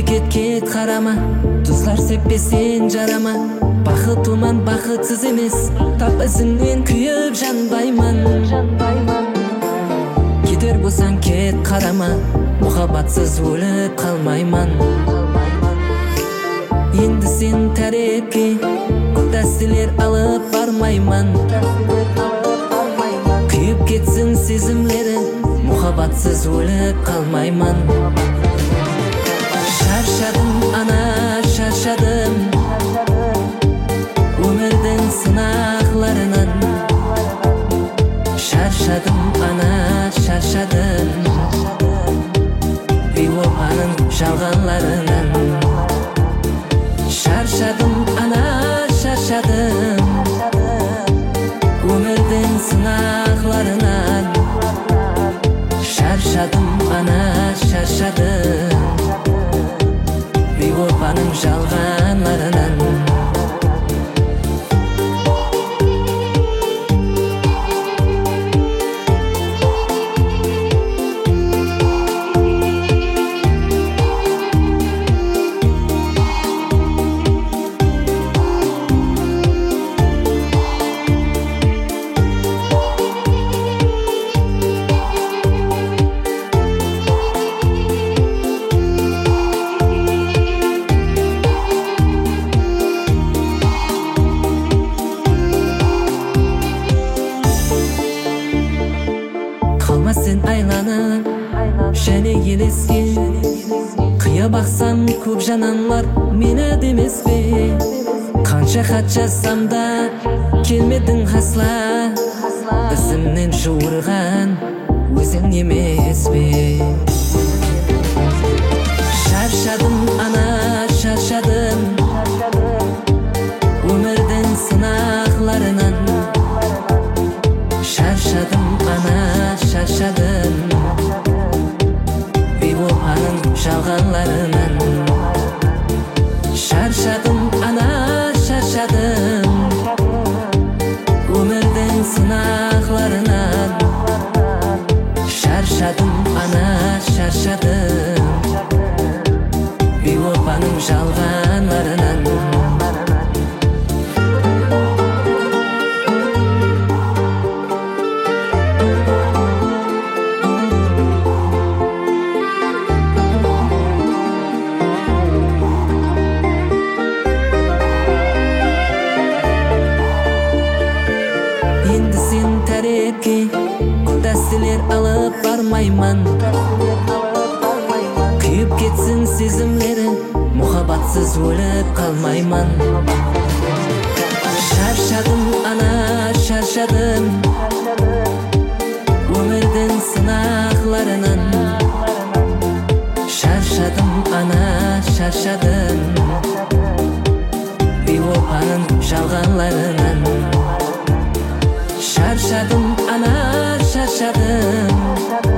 Кет карама, тузлар сеппесен жарама. Бакытыман бакытсыз эмес, тап өзүңдөн күйүп жанбайман. Кетер болсаң кет карама, мухаббатсыз өлүп калмайман. Енді сен тарепке тәсілер алып бармайман. Күйіп кетсін сезімлері, мухаббатсыз өліп қалмайман. Шаршадым, ана шаршадым, өмірдің сынақларынан. Шаршадым, ана шаршадым, бейуапаның жалғанларынан. Шаршадым, ана шаршадым, өмірдің сынақларынан. Шаршадым, ана шаршадым, бейуапаның жалғанларынан. Қалмасын айланып, және елеске. Қия бақсам көп жананлар мені демес пе? Қанша хат жазсам да келмедің асла. Ізімнен жуырған өзің емес пе? Шаршадым, ана шаршадым, өмірдің сынақларынан. Шаршадым, ана шаршадым, бейуапаның жалғанларынан. Шаршадым, ана шаршадым, өмірдің сынақларынан. Шаршадым, ана шаршадым, бейуапаның жалғанларынан. Енді сен тарепке тәсілер алып бармайман. Күйіп кетсін сезімлері, мухаббатсыз өліп қалмайман. Шаршадым, ана шаршадым, өмірдің сынақларынан. Шаршадым, ана шаршадым, бейуапаның жалғанларынан. Шаршадым, ана шаршадым,